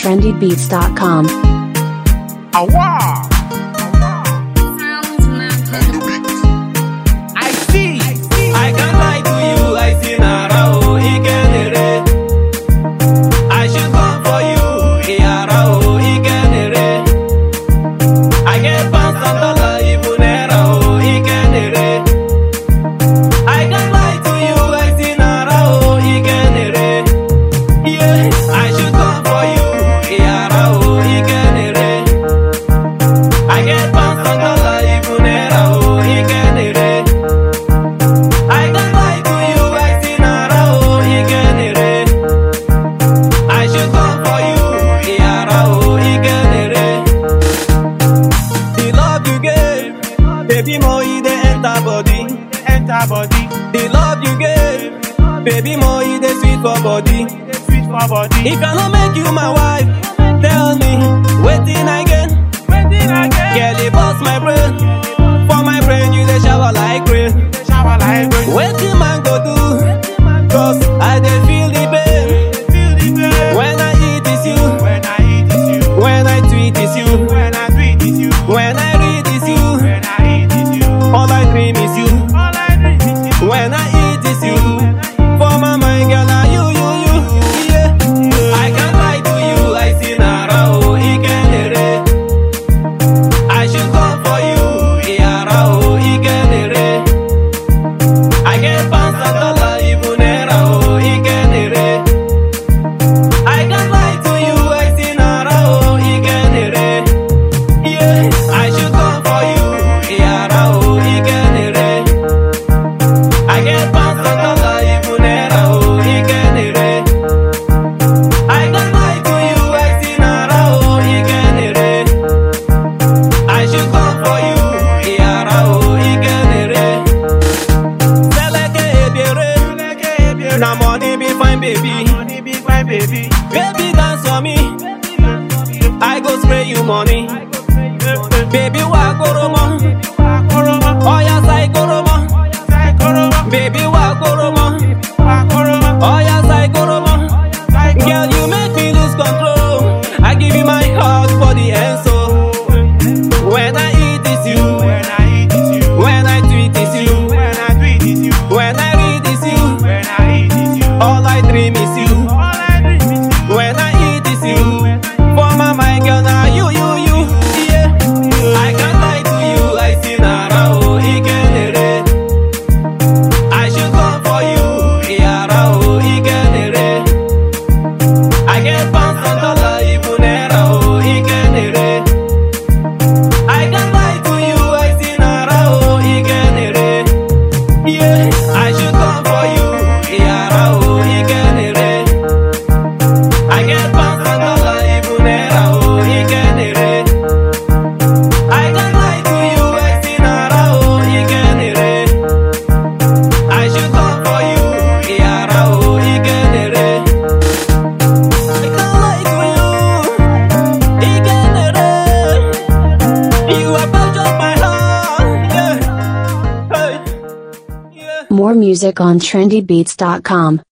trendybeats.com. I see. I can't lie to you. I see Nara o Ikenere. I should come for you. Iara o Ikenere. I get pounds and dollar even era o Ikenere. I can't lie to you. I see Nara o Ikenere. Yeah, I should come for you. Iara o Ikenere. I get pounds and dollar even era o Ikenere. I can't lie to you, I see Nara o Ikenere. I should come for you, Iara o Ikenere. The love you gave, baby mo e dey enter body. The love you gave, baby mo e dey sweet for body. If I no make you my wife, tell me wetin I get. Girl, it bust my brain. For my brain, you dey shower like rain. Wetin man go do? 'Cause I dey feel the pain. When I eat is you. When I tweet is you. When I read is you. All I dream is you. When I eat is you. For my mind, girl, now you. Yeah. I can't lie to you. I see Nara o Ikenere. I should come for you. Iara o Ikenere. I get pounds and dollar even era o Ikenere. I can't lie to you. I see Nara o Ikenere. Yeah, I should come for you. Iara o Ikenere. I get pounds and dollar even era o Ikenere. I can't lie to you. I see Nara o Ikenere. I should come for you. Iara o Ikenere. Seleke ebiere. Na money be fine, baby. Baby dance for me. I go spray you money. Baby wa koromo. Oya sai koromo. Baby wa koromo. Oya sai koromo. Girl, you make me lose control. I give you my heart for the end, so when I eat is you. When I tweet is you. When I read is you. All I dream is you. When I eat is you. For my mind, girl, now you. Yeah. I can't lie to you. I see Nara o Ikenere. I should come for you. Iara o Ikenere. I get pounds and dollar even era o Ikenere. I can't lie to you. I see Nara o Ikenere. Yeah, I should come for you. Iara o Ikenere. I get pounds and dollar even era o Ikenere. I can't lie to you. I see Nara o Ikenere. I should come for you. Iara o Ikenere. I can't lie to you. Ikenere. You have touched my heart. Yeah. Hey. Yeah. More music on trendybeats.com.